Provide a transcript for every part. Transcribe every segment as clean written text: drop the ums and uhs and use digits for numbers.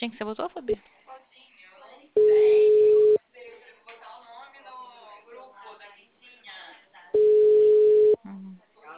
Quem que você botou, Fabi? Uhum.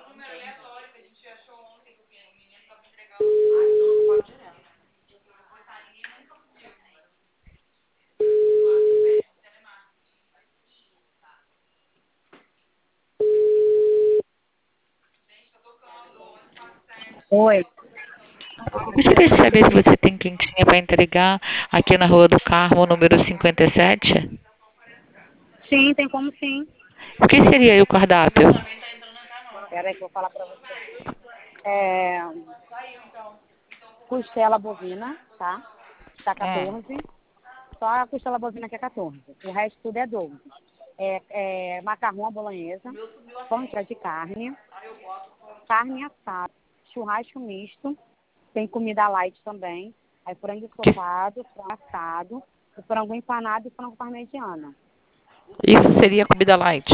Oi. Gostaria de saber se você tem quentinha para entregar aqui na Rua do Carmo, número 57. Sim, tem como sim. O que seria aí o cardápio? Espera aí que eu vou falar pra você. É, costela bovina, tá? Tá Hum. 14. Só a costela bovina que é 14. O resto tudo é 12. Macarrão à bolonhesa, pão de carne, carne assada, churrasco misto, tem comida light também. Aí frango Que- ensopado, frango assado, o frango empanado e frango parmegiana. Isso seria comida light.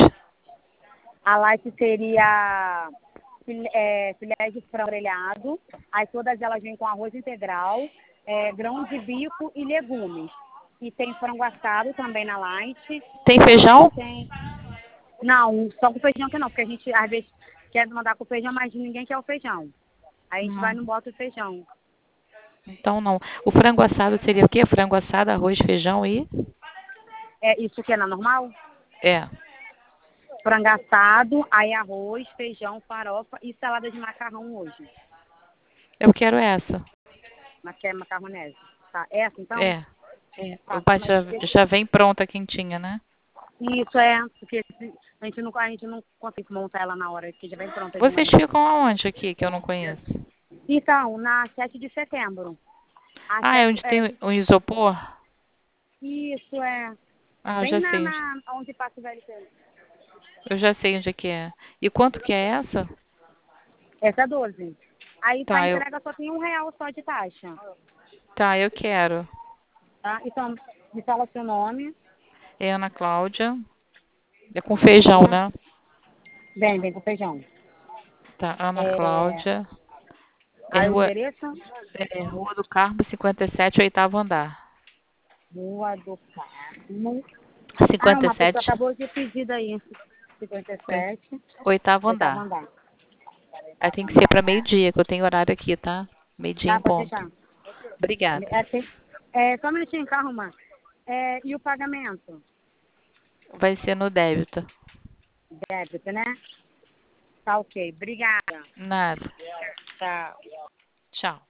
A light seria filé de frango grelhado, aí todas elas vêm com arroz integral, grão de bico e legumes. E tem frango assado também na light. Tem E feijão? tem... Não, só com feijão que não, porque a gente às vezes quer mandar com feijão, mas ninguém quer o feijão. Aí a gente vai e Não. não bota o feijão. Então não. O frango assado seria o quê? Frango assado, arroz, feijão e? É isso que é na normal? É. Frango assado, aí arroz, feijão, farofa e salada de macarrão hoje. Eu quero essa. Mas quer macarronese. Tá, essa então? É. É. Tá, mas Já vem pronta quentinha, né? isso porque a gente não consegue montar ela na hora, que já vem pronta de Vocês manhã. ficam aonde aqui, que eu não conheço? Então, na 7 de setembro. A Ah, é 7, onde tem o isopor? isso é Ah, eu bem já sei onde. onde passa o VLT. Eu já sei onde é que é. E quanto que é essa? Essa é 12. Aí para Tá, entrega só tem R$ 1 só de taxa. eu quero. Tá? Então, me fala seu nome. É Ana Cláudia. É com feijão, Ana, né? vem com feijão. Tá, Ana É, Cláudia. É aí o Rua, endereço? Rua do Carmo, 57, oitavo andar. Rua do Carmo. Ah, uma pessoa 57, acabou de pedir daí. oi- 57, oitavo oitavo andar. andar. Aí tem que ser para meio-dia, que eu tenho horário aqui, tá? Meio-dia Tá, em pode ponto. deixar. Obrigada. Só um minutinho, calma. E o pagamento? Vai ser no débito. Débito, né? Tá ok. Obrigada. Nada. Tá. Tchau.